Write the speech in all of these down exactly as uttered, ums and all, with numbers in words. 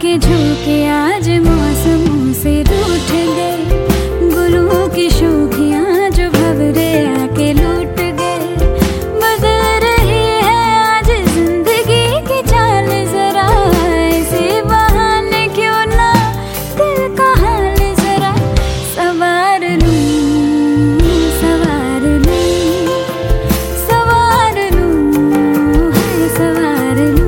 के झोंके आज मौसमों से रूठ गए, गुलों की शोखियां जो भंवरे आके लूट गए। बदल रही है आज जिंदगी की चाल, जरा ऐसे बहाने क्यों ना दिल का हाल जरा सवार लूं, सवार लूं, सवार लूं, हाय सवार लूं।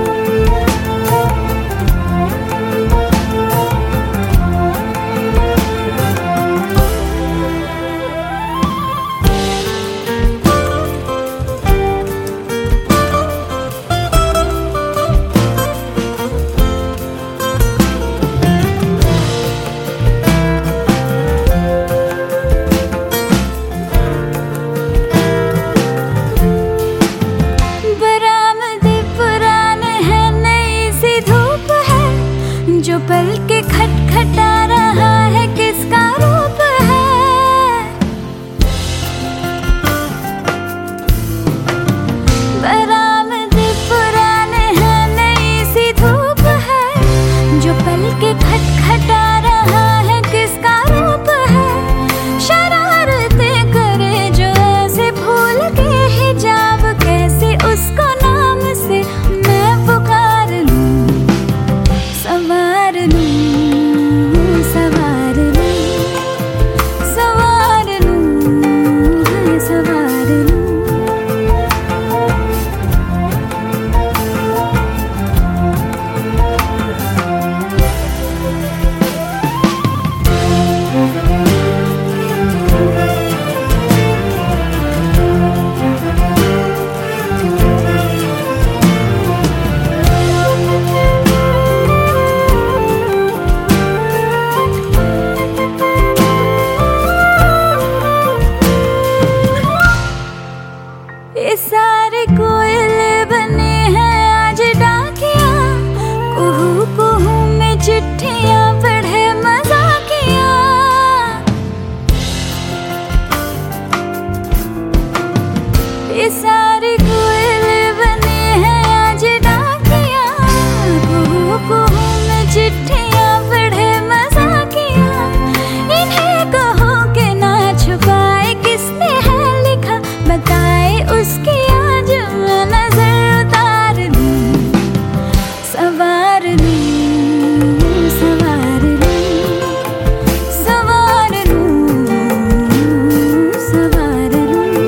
जो पल के खटखटा रहा है किसका रूप है, बरामदे पुराने हैं नई सी धूप है। जो पल के खटखटा रहा है किसका रूप है, शरारतें करे जो ऐसे भूल के हिजाब, कैसे उसको नाम से मैं पुकार लूं। सवार लूं, सवार लूं, सवार लूं, हाय सवार लूं। ये सारे कोयले बने हैं आज डाकिया, कुहू कुहू में चिट्ठियां पढ़े मजाकिया। ये सारे कोयले बने हैं आज डाकिया, कुहू कुहू में चिट्ठियां पढ़े मजाकिया। इन्हें कहो के ना छुपाए किसने है लिखा, बताए उसकी आज मैं नजर उतार लूं। सवार लूं, सवार लूं, सवार लूं, सवार लूं।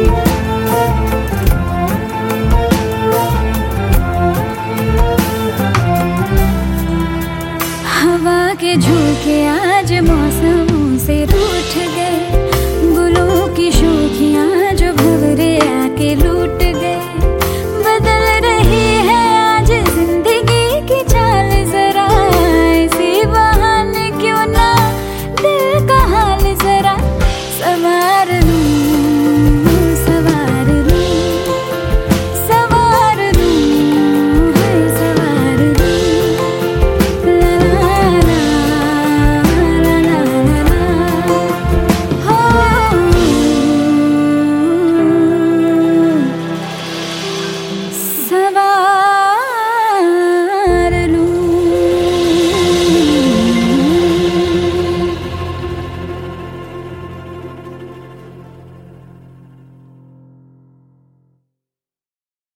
हवा के झोंके आज मौसम